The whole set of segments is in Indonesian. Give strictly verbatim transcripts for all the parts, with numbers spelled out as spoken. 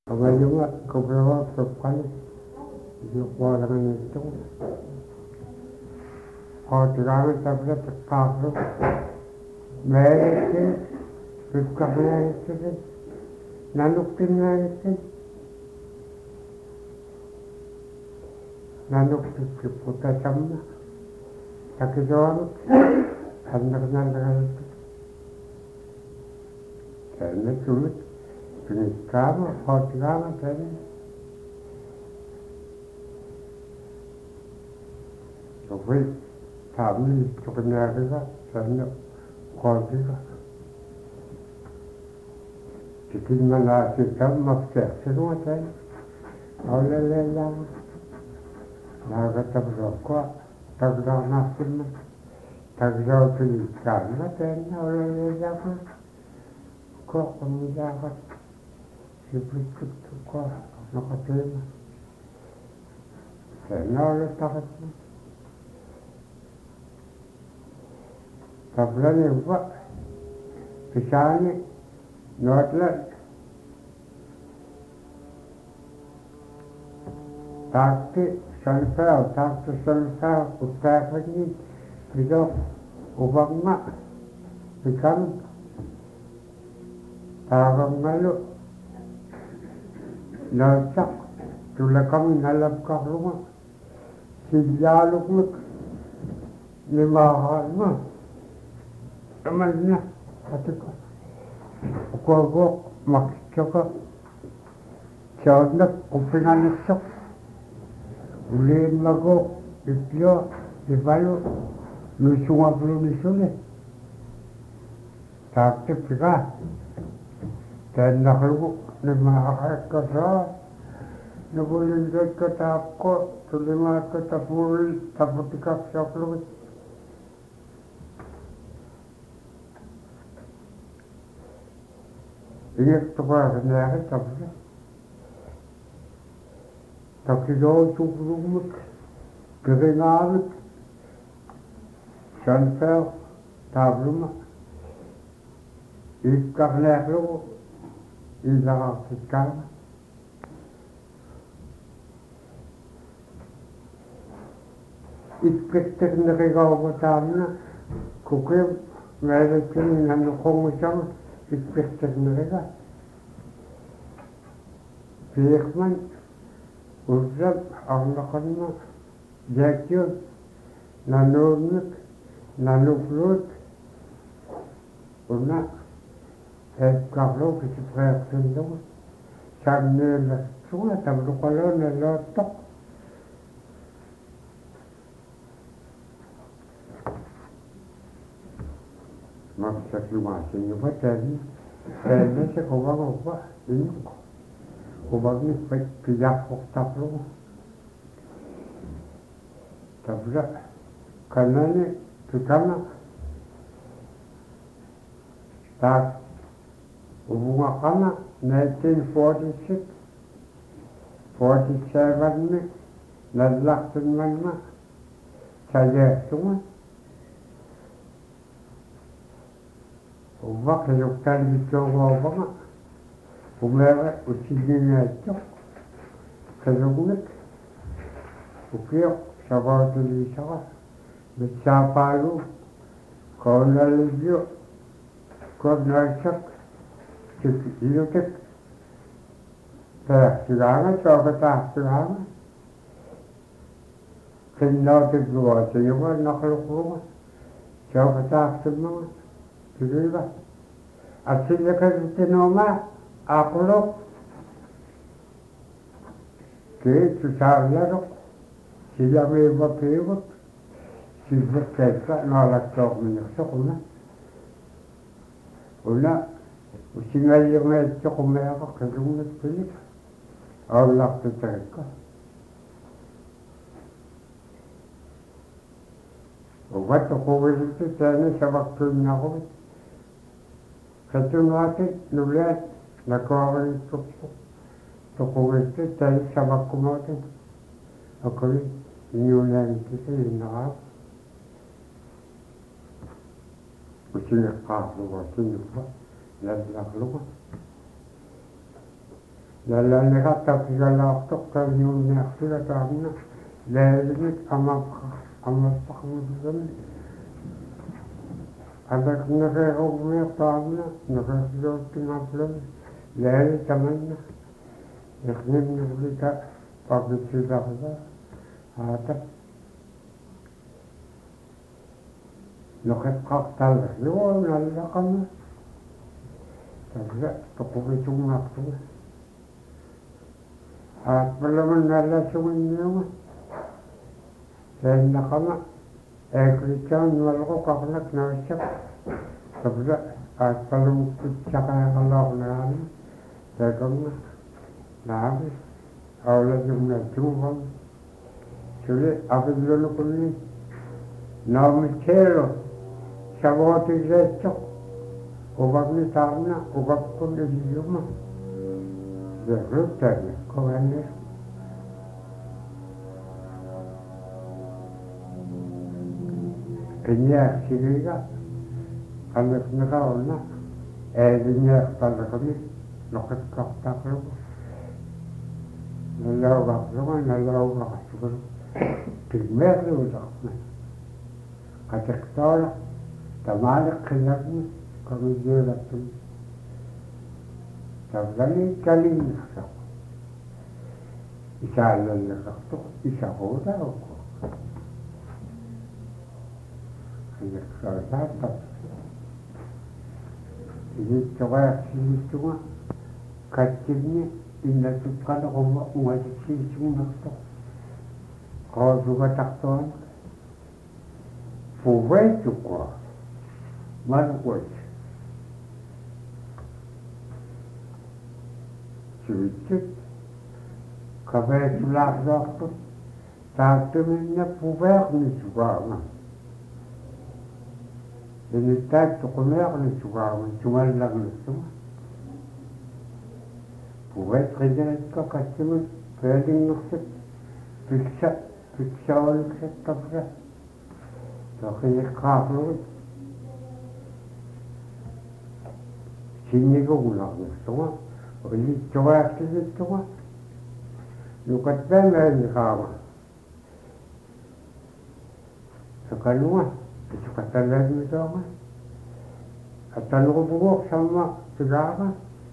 Ngayunga kubrawa perpan yukwa dengan itu hotirangan tabla terkablu mereka berkabla itu nanuknya itu nanuk itu putar sama tak jauh hendak hendak itu karena sulit Kama hotirangan tadi Tapi kami sebenarnya saya khotira. Jadi mana kita maksud semua saya oleh lelang naga terberokok terberok nasim terberok tulisan macam oleh lelang kok kemudian Sibuk kok nak terima. Saya oleh takat. Tabla ni buat misalnya notlet takti sanfel takti sanfel utak ni kita ubah mak ikan tagang malu Nalcak, tulakang nalabkak luma, silyalok mo, limahal mo, amal niya, pati ko, ukogok, makitsaka, siyadnak, upinganisak, uliin magok, ipyo, ibalo, nusungablo nisuli, taktip ka, dan nakalugok, Lima kasa, nabulindot ka tako, tulima ka tapul, taputikak sa klubit. Iyak to ka sa niyakit, tapos. Takidaw sukulumik, kiringamit, sanfel, tabluma, ikak niyaklo, Ilah kita ikut negara utama, kukem mereka ni nak kongsi ikut negara. Firman ujar Allah kerana jatuh nanurnik nanuflut, una Kalau kita berkata itu, sambil semua tahu kalau nelatok, maka cuma sini macam ini saya kau apa ini, kau bagi pijak oktak lu, tapi karena ini kita tak Bunga kana nineteen forty-six, forty-seven ni nalaksan man na saya semua. Ubak yuktan itu apa? Umera usinya itu kerumit, ukiok sabar tu sabar, bercapalu, kau naliju, kau nalcak. Itu kan tak serangan, coba tak serangan. Kena kedua, saya nak keluar, coba tak semua, jadi lah. Asalnya kan itu nama, aku lok, ke susah lah lok, sila mewah pewak, sila kerja nolak cok menyesok una, una. Usingal yung medyo kumaya ka kalungat pilit. Allah teteka. Ubat ako wilito sana sa waktu na ako. Kato natin nulat nakawa ito po. Ako wilito sana sa waktu natin. Ako rin inyunan kita yung nakap. Usingal ka, usingal ka. Lalu lalu, наллааннеқартарпигалаартоқ таавниунниарсига таамна лаалимик амааққа аммассақмуллугами алакнерееруммиер таамна нерерлуутингаарлами лаали таманна ернимнерлита пакитсиларла аата нохеққарталла юуналлақама тавла тоқувитунгаарпуга аатпаламан наллаасугинниуга тааннақама ааклитсаан нуалеқоқарлак навассақ тавла аатпалумуккитсақаақалаарнаани таакамма наави ауладумнатугам суле авиллунукунни наамитеро савоотилаатсоқ убагни таамна убаккун илиума зерруттаани кованни энниарсигига аннернераорна аалинниарталлаками ноқиққартаақлугу налаугаарлуга налаугаарлугу тиммериуларна қатертаала тамаалеққинарни комидиулаттум тавлани калиннерсақ исааллаллеқартоқ исаруутаруққу аннерсаатааттап илитториарсигиттуга каттигни иннатутқалеқумма угасиссигуннартоқ qoosugataqqtuan fuvetukua malquat sivitsit kaveetulaarluartu taattuminna fuveernissugaama inittaat tuqumeernissugaama tumallarnissuga fuveetriganikka qassimun pealingersit piksa piksaoliksettavra toqiiqqaarlugut sinnigugularnissuga ulittugaartigittuga nuqattaamaaniqaama saqaluga isuqattallaanmitooma attalugubuguq samma tigaara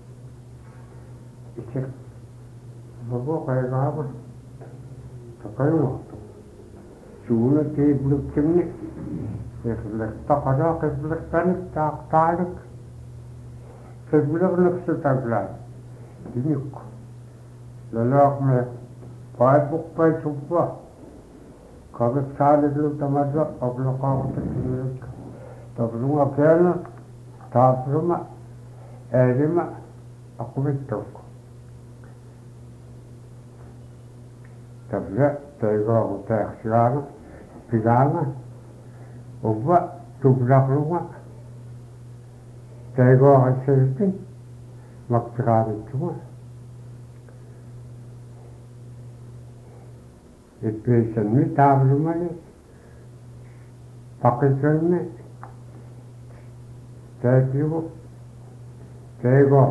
isik buguqeegaama saqaluga suuna tiibuluktimni iqliqtaqala qibliqqanik taaqtaalik qiblerneqsutavlaat inik lalaaqme paaipuqqpai suppa qaviqsaaliglu tamadra oqloqaaqutakinik tavlunga keana taapruma aalima aquvittuk tavla taigoogu taaqsigaana pigaana ubba tublaqluga taigooqassiritin maqtiqaavittuga ippiisanmi taavlumani paqisanmi taatigu taigoo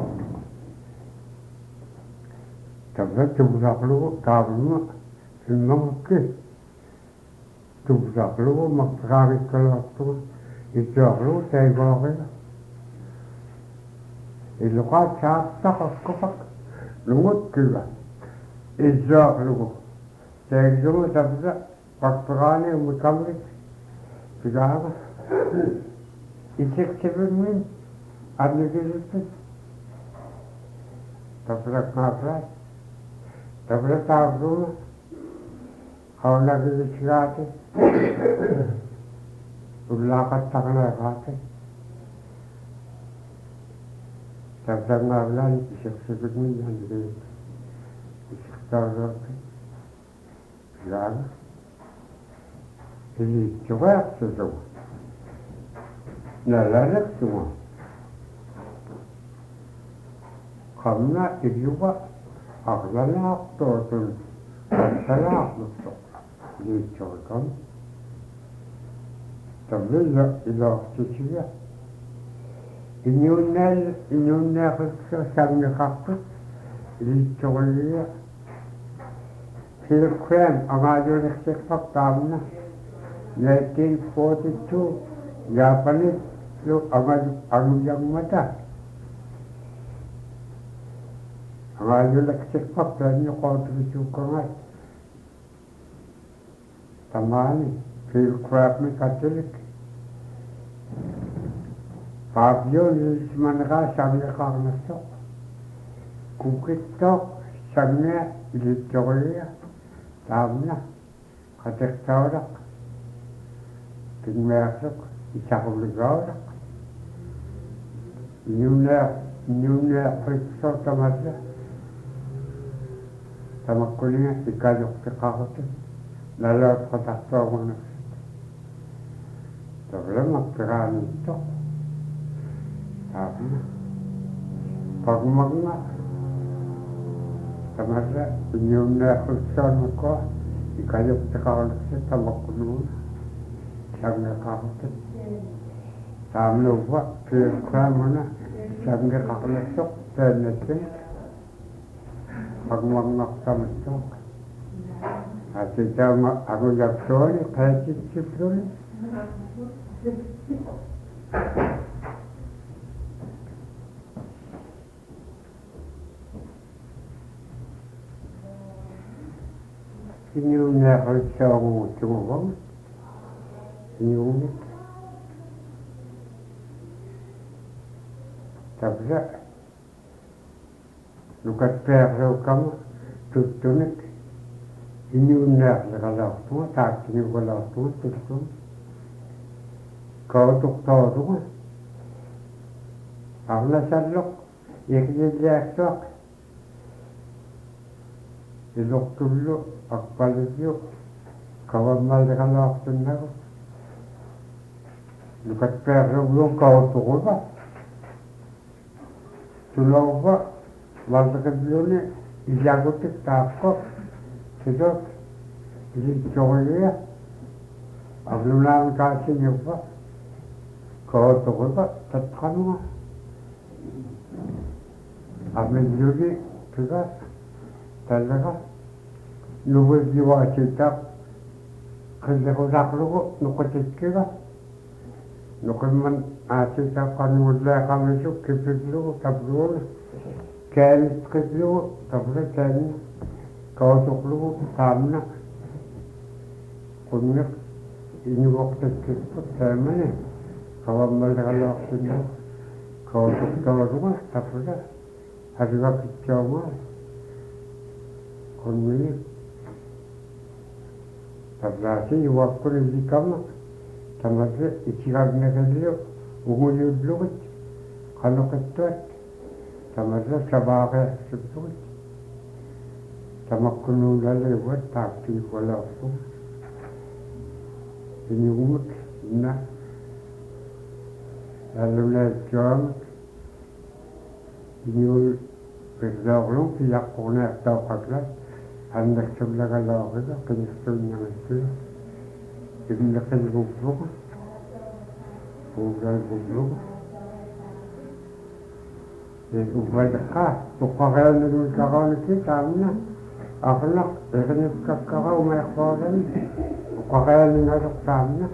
tavla tublaqlugu taavluma immakki tublaqlugu maqtiqaavikkaluartuga ittuaqlugu taigooqiga illuqaat saattaqaqqufaq lungutkiga ittuaqlugu taiglugu tavla maqtiqaani ummikamrik pigaava isiktivimmin arnigirittin tavla qaaflaat tavla taavluma qaunagilisigaati ullaaqattaqneeqaati tavlangaavlaani isiqsivimmin arnigirit isiqtaavluarti pigaava ilittugaartusuga nalaleqtuga qamna illuga aqlalaaqtuutun qassalaaqluttuq liittuqikam tavlilla ilaartisiga inniunnaal inniunnaaqiksa sangiqartut liittoria Pilgrim angaajuunersiqpak taamna nineteen forty-two Japanese lu angaju angujangmata angaajuunersiqpak taanni qootuisuukangat tamaani Pilgrim Catholic Pavyon ismanqa sangeqarnersoq kukittoq sange liittoria taamna qateqtaulaq tingmearsuq isaqullugaulaq niunea niunea qitsortamalla tamakkulinga ikaluqtiqarutut nalautqatartuagunersit tavlamakpiraaniittoq taamna pagmagna tamarra niunea qitsormakua ikaluqtiqaruluksit tamakkulluuna sangeqarutut taamluuva Pilgrimuna sangeqarlussoq taannattun pagmagngaqtamattuaq atitaama agulaktuani qaatitsippluni Inyunea qitsoormuutsuguvam inyunik tabla nukatpeerluukama tuttunik inyunneerleqalaartuga taakkinugalaartuga tuttun kautuqtootuga arnasalloq ikiliaaktuaq ilortullu aqpalillu kavammalleqalaartunnagu nukatpeerluuguun kautuquva tulauva valtaqilluni ilagutik taaqqa sidot liittoria aglunaami kaasiniuva kautuquva tatqanuga amilluni piga tallaga nuvuliuaasitaq qillequlaqlugu nuqatikkiga nuqimman aasitaqqanuulleeqamisu kipillugu tabluuna kaanitqillugu tabla taanna kautuqlugu taamna qunniq inuoqtakkippak taamani kavammalleqalaartunnagu kautuqtooruga tabla harivakitsoongaa qunniq tablaasi iuaqqulillikama tamarra ikigaagneqillu ugulullugut qaluqittuat tamarra sabaaqeersuppugit tamakkunuulalluguat taakkiigualaarpu iñugumut inna allunaatsuamut iñuul pirlaorlung piyaqqurneertauqaklat аннэрсуллагалаорига qinirsuunнамассуа ивнеқилгууппуга уугалгууппуга э увалеққа уққарианнагуикарааники таамна арнақ эрниккаккарау маерпаалани уққарианнингалеқ таамна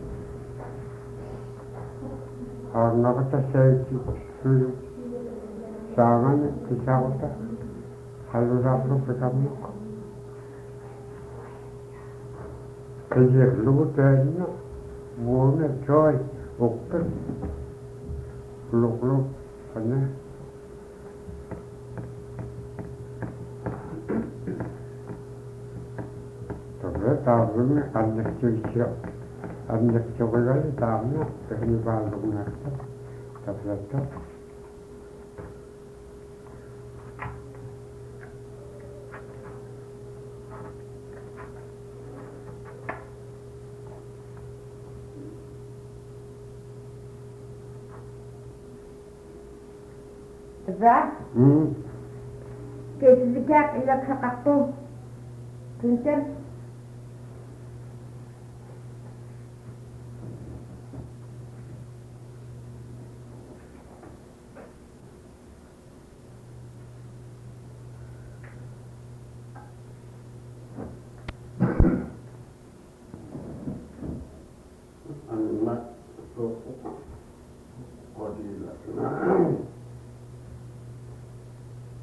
арнақатассаити сулу саагани кисарута халлулаарлу пикамнеқ qilliqlugu taanna muuna joy uqqil luqluq qana tabla taarlumi qalliqtigisio qalliqtigigali taamna tehnibaallugnaarta tablatta Ra? Hmm. Kaya siya ilak sa kakto. Pinter?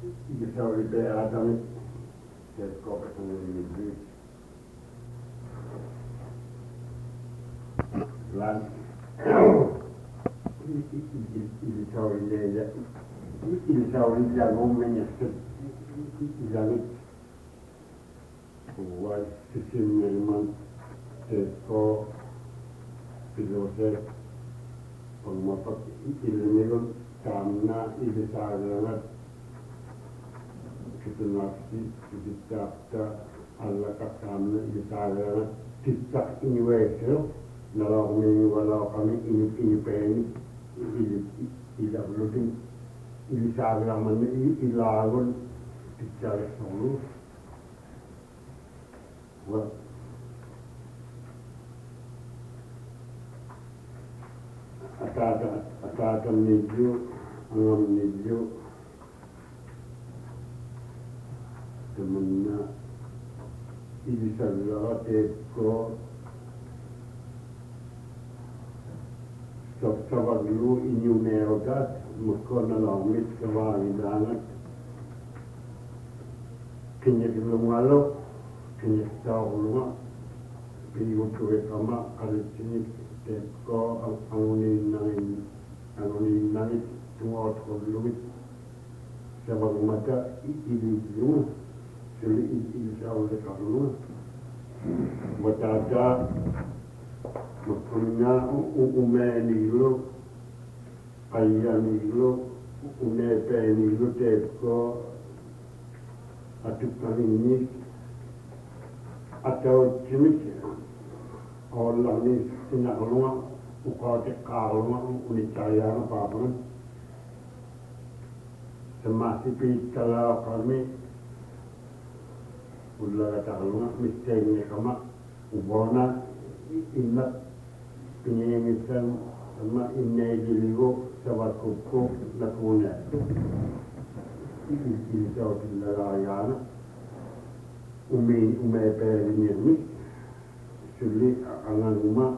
Isauli beadami teskopetan ini lan Isauli leja Isauli jangan menyesat jangan buat sistem memang tesko filosofi pengopak ilmu karena ini sangat situasi kita Allah katakan ini sangat kita ini wesel nalar ini walau kami ini ini pen ini tidak belum ini sangat mana ini lagun kita selalu wah Akada akada menuju angam menuju temannya ini salah teko sabab dulu ini merodat mukon alamit kawali dangat kenya belum walau kenya tahu luma biu tuwe kama kali sini teko anguni nangin anguni nangin semua orang lumit sebab mata ini semua seli ini jauh dekat rumah berada maksudnya umumnya ni lo ayah ni lo umumnya ni lo teko atukan ini atau jenis orang ni tindak rumah ukau cekal rumah unicaya apa apa semasi pi kalau kami ulah kata rumah mistenya kama ubona inat penyemisan sama inai diligo sebab kuku lakunya ini jauh tidak raya umi umi perini sulit anak rumah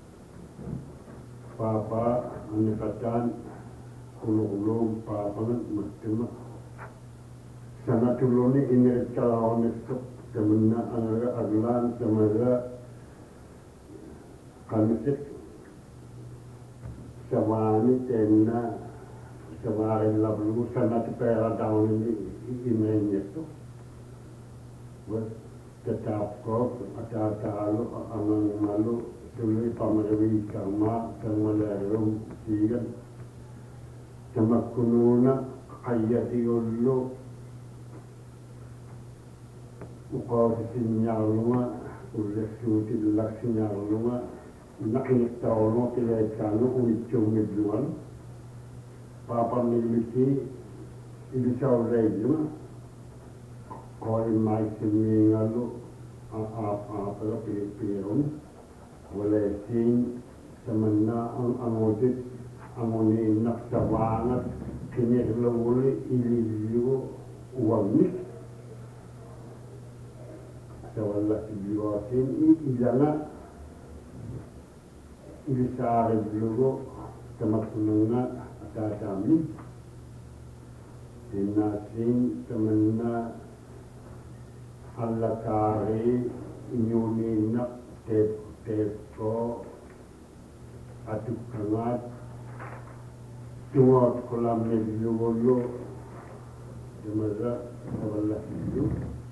papa anekatan ulu-ulu papa macam sana dulu ni ini kalau nesok kemana anak aglan kemana kanisik sawani tena sawari lalu sana tepera tahun ini ini itu buat tetap kok ada tahu aman malu dulu pamari kama kamalarung sigan sama kununa ayat diullo ukau sinyal luma ulah suti ulah sinyal luma nak ini tahu no tidak kanu unicum midluan papa miliki ini jauh lagi koi mai sini ngalu apa apa lah pilih-pilihun boleh sing semena angotit angoni nak sabangat kini kalau boleh ini juga uang ni sewala dibuatin ini jangan ini sehari dulu teman-temannya ada kami dinasin temannya Allah kari inyuni nak tep tepko aduk kangat tuat kolam negeri wolo demasa Allah itu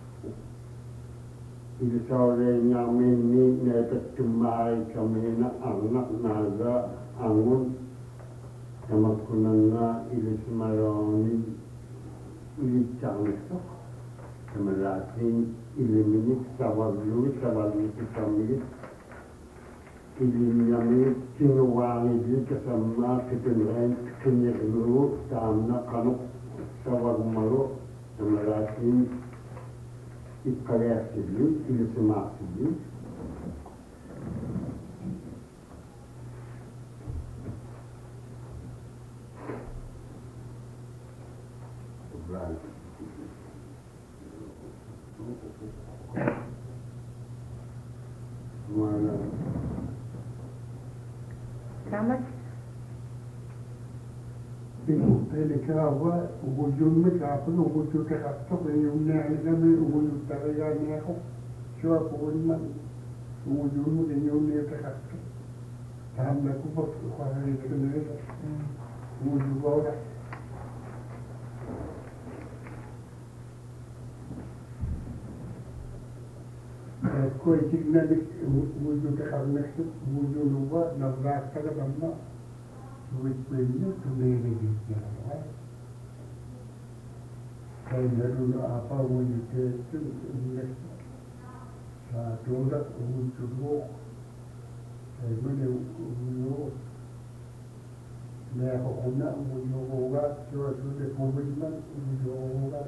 ini sore nyamin ni nepet cemai kami nak anak naga angun sama kunanga ini semaroni ini canggih Kemalasin iliminik sawaglu sawaglu kami ilimnyami kinuwangi di kasama kepenren kenyeglu tamna kanuk sawagmaru kemalasin ikayasilu ilisimasilu Right. Selamat. Pelikawa, ujung mereka pun ujung terkata ujungnya ini kami ujung terkaya aku, siapa pun man ujung ujungnya terkata, tahan aku buat kuahnya itu ni, ujung orang. Kau cik nanti ujung terkata mesti ujung luar nabrak terkata mana, duit punya tu ni lagi jalan. Saya dulu apa wujud itu ingat satu dah wujud wo, saya mana wujud, saya kau nak wujud woga, cuma sudah komitmen wujud woga.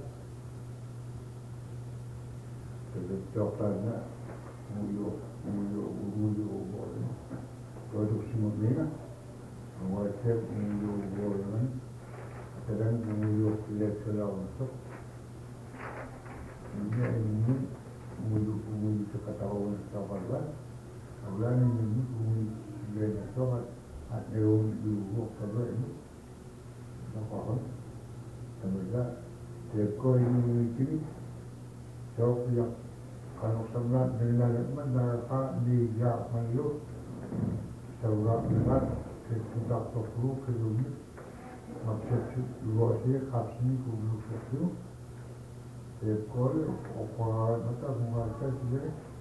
Jadi cakapnya wujud wujud wujud woga, kalau semua ni kan, awak cakap wujud woga ni, sedang wujud lihat selalu masuk. Ini ini wujud wujud ketahuan sahabat, awalnya ini wujud lihat sahabat, ada wujud sahabat ini, sahabat, kemudian jika ini ini, jauh yang kalau sangat dengan mana di jauh malu, sahabat dengan kita perlu kemudian maksud luar dia kasih kubu itu. Ekor opera nata mengata dia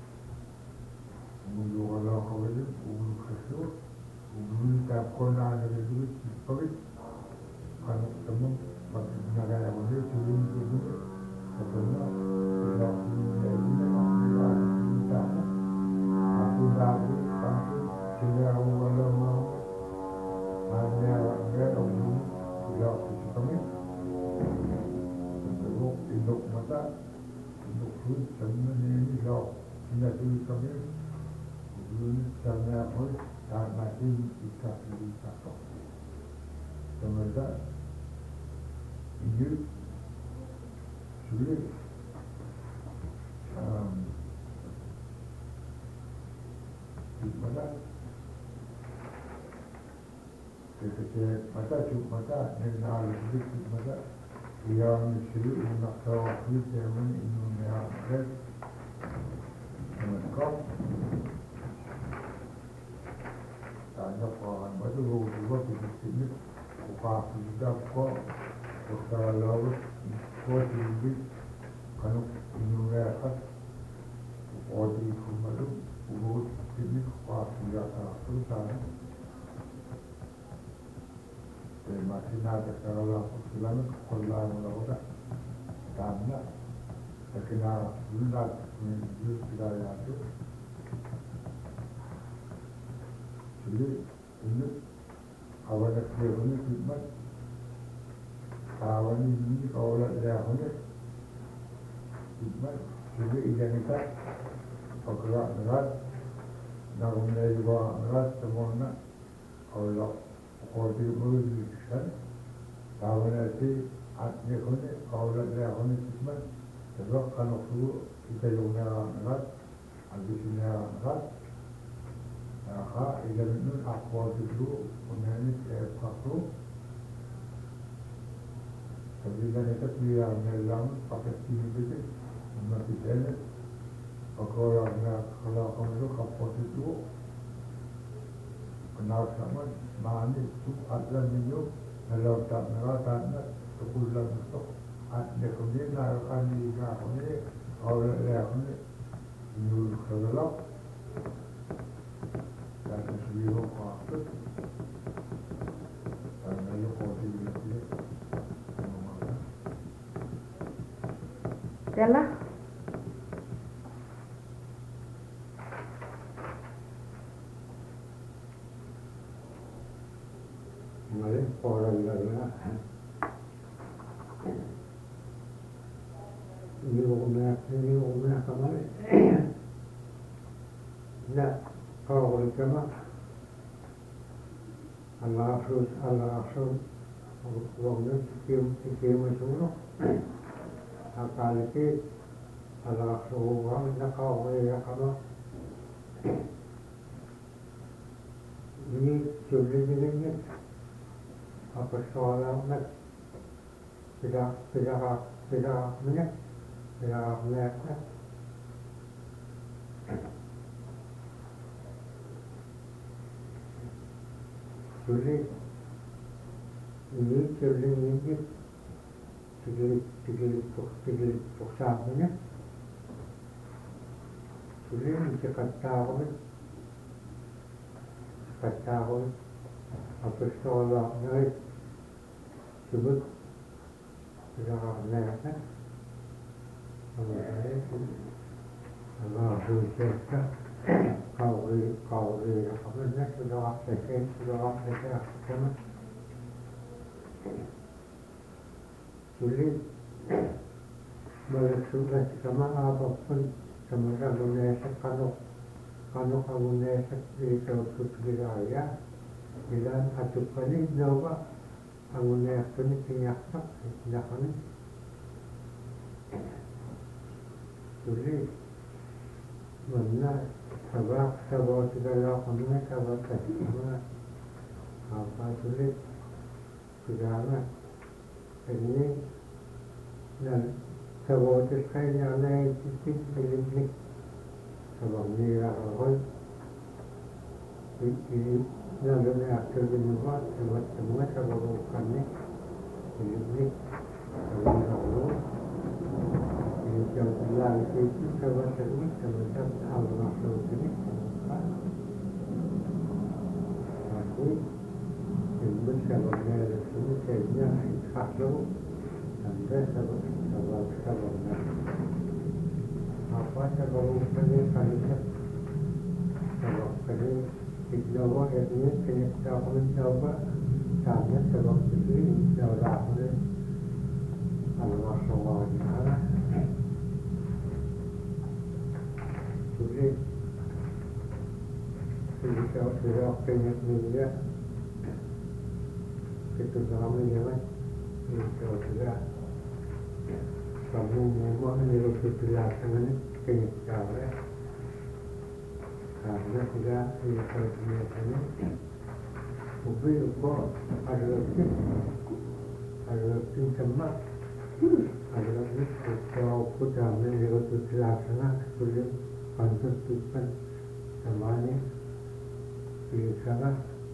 menjual kau itu ulu kesur ulu tak kena ada duit seperti kalau teman pada negara yang mana turun turun sebenarnya tidak tidak tidak tidak aku tahu pasti tidak orang hanya dia ulu tidak seperti induk mata, induk food, sama ni jauh, tidak sulit kami, belum sama pun tak masih kita kita kau. Kemudian ini sulit, mana ketika mata cuma mata negara lebih mata. Yang disebut nakawati zaman Indonesia Red Menekap tanya kawan baru dua tiga sini upah sudah kok utara laut kok tinggi kalau Indonesia kan odi kumalu urut sini upah sudah terus sana masih ada kalau selama sekolah mula-mula karena terkena bulan menuju budaya itu jadi ini awalnya kerana khidmat kawan ini kawalan daerahnya khidmat jadi identitas bergerak berat dan kemudian juga berat semuanya kalau kalau diuruskan, kalau nanti ada kone, kalau ada kone cuma, sebab kalau tu kita yang nak, habis ini nak, ah, ini itu aku itu kemudian saya pakai, kemudian kita dia melang pakai sini itu, nanti saya, kalau nak kalau kamu itu kapal itu, kenal sama. Mana itu ada minyak, kalau tak merata nak sekolah itu, ada kemudian akan dilakukan oleh oleh minyak kegelap dan sebelum waktu dan lalu kodi itu, Telah. Mari orang lainnya, ini orang ini orang kemana? Nak kau berkemah, Allah terus Allah terus orang itu kim itu loh. Akal itu Allah terus orang nak kau berkemah. Ini sulit ini. apa soal nak tidak tidak tidak minyak tidak minyak sulit ini sulit ini sulit sulit sulit persahabanya sulit cekat tahu cekat tahu apa soal nak sebut tidak minyak Allah berjaya kau kau apa nak sudah selesai sudah selesai sama sulit bersudah sama apapun sama kagunya kalau kalau kagunya di suatu wilayah bila satu kali nyawa kagunya pun penyakit penyakit sulit mana sebab sebab segala kamunya sebab semua apa sulit segala ini dan sebab sekali yang lain titik titik sebab ni orang ini yang lebih aktif di luar sebab semua sebab bukan ni titik sebab orang yang lain itu sebab ini sebab Allah ini tapi ini sebabnya ini sebabnya itu dan sebab sebab sebabnya apa sebab ini kalinya sebab ini ikhlas ini kita mencoba karena sebab ini Allah Allah Subhanahu sulit sudah sudah penyet media itu dalam jalan itu sudah kamu mau menyuruh pelajaran penyet kawal karena sudah itu penyetnya mobil kok ada lebih ada lebih cemat ada lebih kalau kita menyuruh pelajaran sulit pantas tujuan semuanya biasa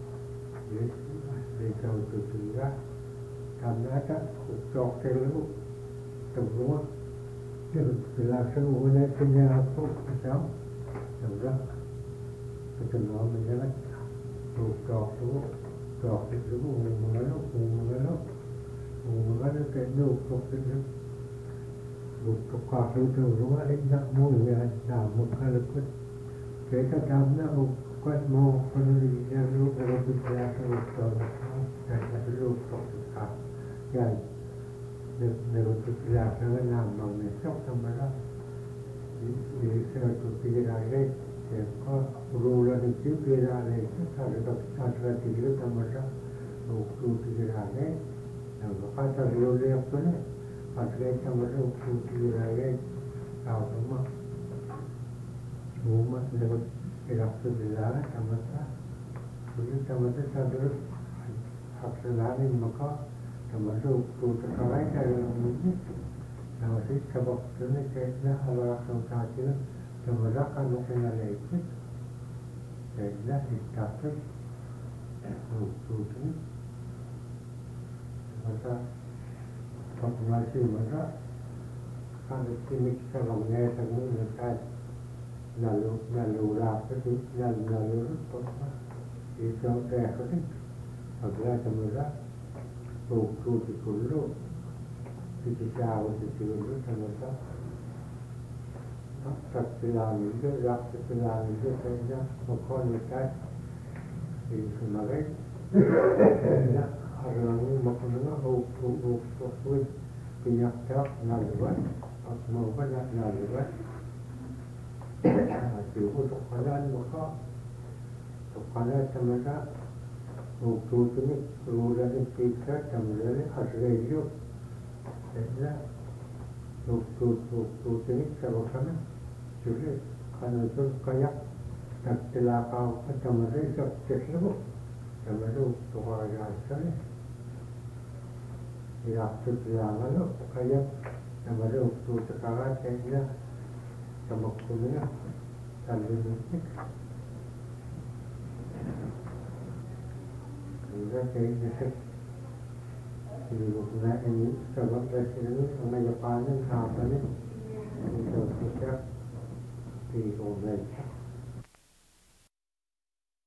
biasa untuk juga karena ada dokter itu semua penjelasan mengenai penyakit macam sudah ketemu mengenai dokter itu dokter itu mengenai mengenai mengenai dokter itu untuk kasus terutama tidak mulia namun kalau kita dalamnya bukan mau penelitian lu kalau bicara soal dan perlu proses yang menurut biasa nama mesok sama di suatu wilayah yang berulang itu wilayah itu ada ada tiga sama untuk wilayah yang kata wilayah apa ni Pasal sama untuk wilayah tahu semua, semua lewat iraktu wilayah sama sah, jadi sama sah sadar hasilnya maka sama sah untuk sekarang dari ini, sama sih sebab ini kerana Allah sangkatnya sama sah kan mungkin ada itu, kerana dikatakan untuk ini, sama sah masih mana kan ini sebabnya semua mereka lalu lalu rapat itu lalu lalu apa itu saya kata agak semula buku di kulo di jauh di kulo semula tak bilang itu rak bilang itu saya bukan dekat di Sumatera orang maklumnya untuk untuk penyakit naluan atau apa naluan itu untuk kalian maka untuk kalian sementara untuk ini keluar dari pikir sementara asraya jadi untuk untuk ini sebabnya jadi kalau itu kayak tak telakau sementara itu tersebut sementara untuk orang asal Ilaktutulangan lo, kaya namanya waktu sekarang kayaknya sama kuliah sambil musik. Enggak kayak gitu. Jadi waktu ini sama presiden sama Jepang apa nih? Itu kita di Indonesia.